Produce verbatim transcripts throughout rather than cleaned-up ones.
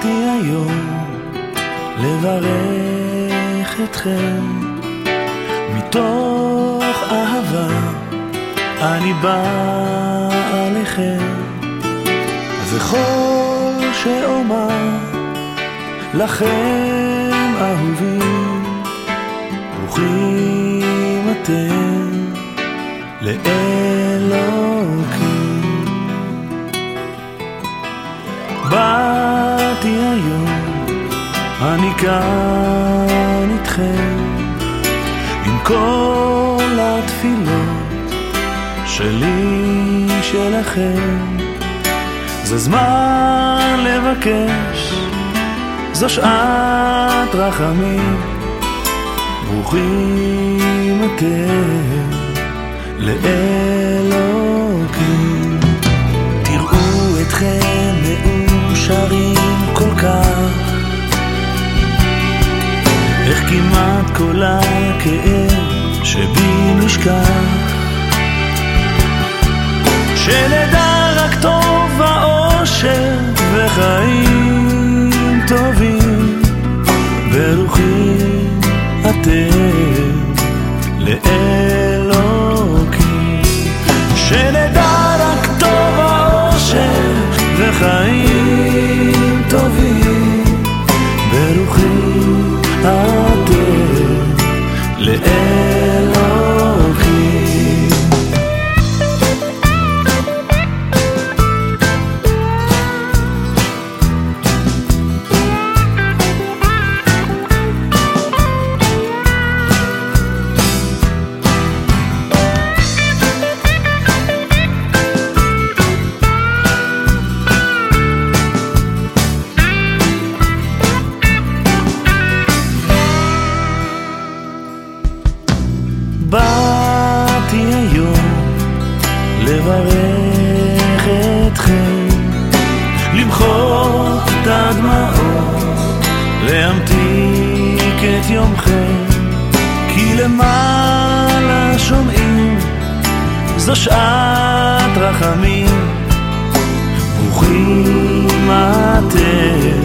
באתי היום לברך אתכם, מתוך אהבה אני בא עליכם, וכל שאומר לכם אהובים, ברוכים אתם לאלוקים. באתי היום, אני כאן איתכם, עם כל התפילות שלי שלכם. זה זמן לבקש, זו שעת רחמים, ברוכים אתם לאלוקים. תראו אתכם מאושרים כל כך, איך כמעט כל הכאב שבי נשכח, שנדע רק טוב ואושר וחיים טובים, ברוכים אתם לאלוקים. שנדע רק טוב ואושר וחיים טובים, ברוכים אתם לאלוקים. באתי היום לברך אתכם, למחות את הדמעות, להמתיק את יומכם, כי למעלה שומעים, זו שעת רחמים, ברוכים אתם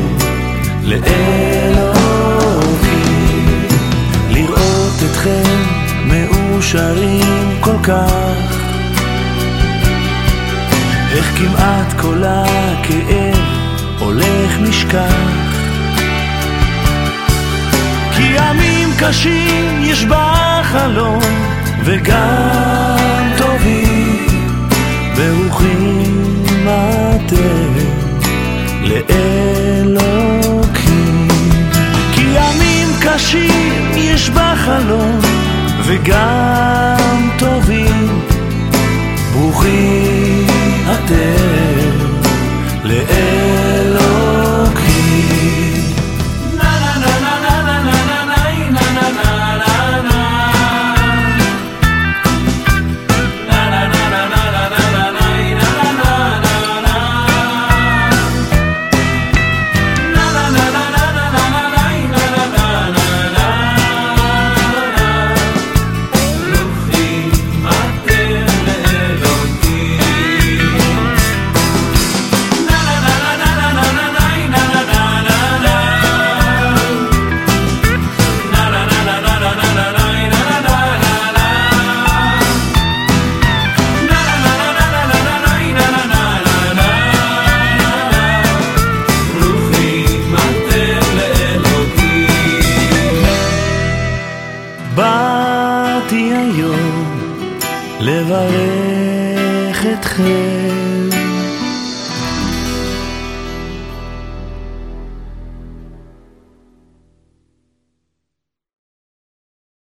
לאלוקים. לראות אתכם מאושרים כל כך, איך כמעט כל הכאב הולך נשכח, כי ימים קשים יש בחלום וגם טובים, ברוכים אתם לאלוקים. כי ימים קשים יש בחלום וגם טובים, ברוכים אתם לאלוקים. באתי היום לברך אתכם,